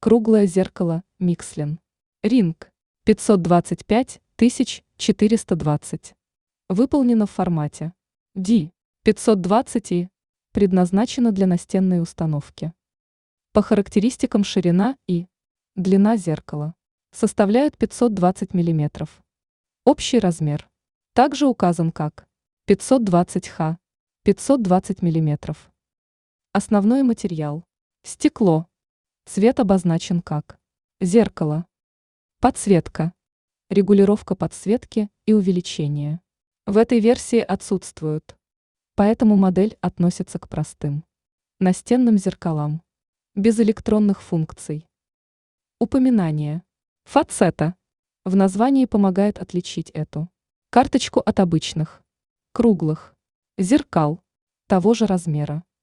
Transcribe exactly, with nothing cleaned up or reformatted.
Круглое зеркало Mixlin. Ринг пятьсот двадцать пять тысяч четыреста двадцать. Выполнено в формате ди пятьсот двадцать и предназначено для настенной установки. По характеристикам ширина и длина зеркала составляют пятьсот двадцать миллиметров. Общий размер также указан как пятьсот двадцать ха, пятьсот двадцать миллиметров. Основной материал – стекло. Цвет обозначен как зеркало. Подсветка. Регулировка подсветки и увеличения в этой версии отсутствуют, поэтому модель относится к простым настенным зеркалам, без электронных функций. Упоминание. Фацета. В названии помогает отличить эту карточку от обычных, круглых, зеркал того же размера.